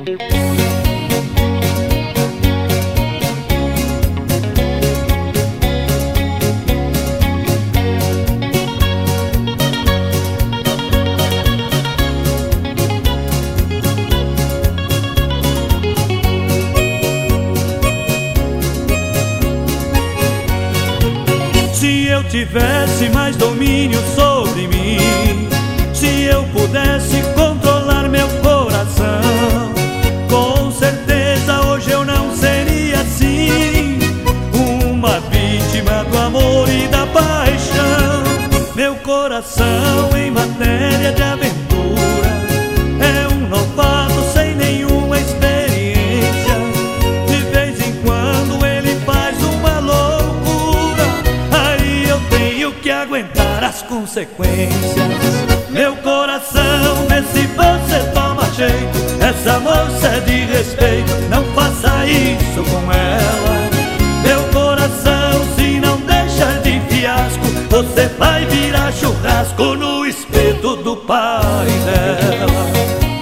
Se eu tivesse mais domínio sobre mim, se eu pudesse controlar meu coração, com certeza hoje eu não seria assim, uma vítima do amor e da paixão. Meu coração em matéria de aventura é um novato sem nenhuma experiência. De vez em quando ele faz uma loucura, aí eu tenho que aguentar as consequências. Meu coração, vê se você toma jeito, essa moça é de respeito, não faça isso com ela. Meu coração, se não deixar de fiasco, você vai virar churrasco no espeto do pai dela.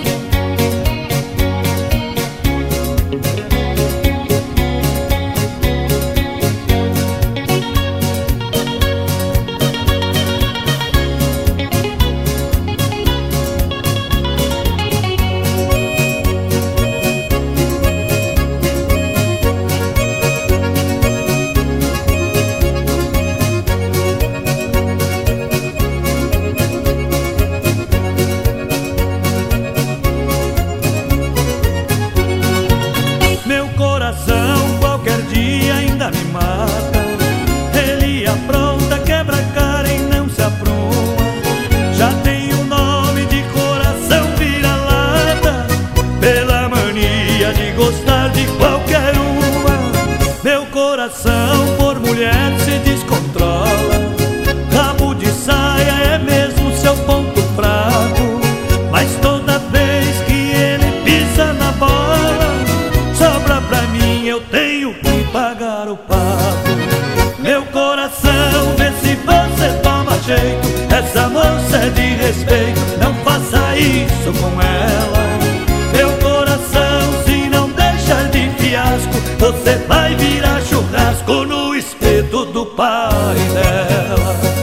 Qualquer dia ainda me mata. Ele apronta, quebra a cara e não se apruma. Já tem o nome de coração vira-lata, pela mania de gostar de qualquer uma. Meu coração por mulher se descontrola, rabo de saia é mesmo seu ponto fraco. Mas toda vez que ele pisa na bola, sobra pra mim, eu tenho que pagar o pato. Meu coração, vê se você toma jeito, essa moça é de respeito, não faça isso com ela. Meu coração, se não deixar de fiasco, você vai virar churrasco no espeto do pai dela.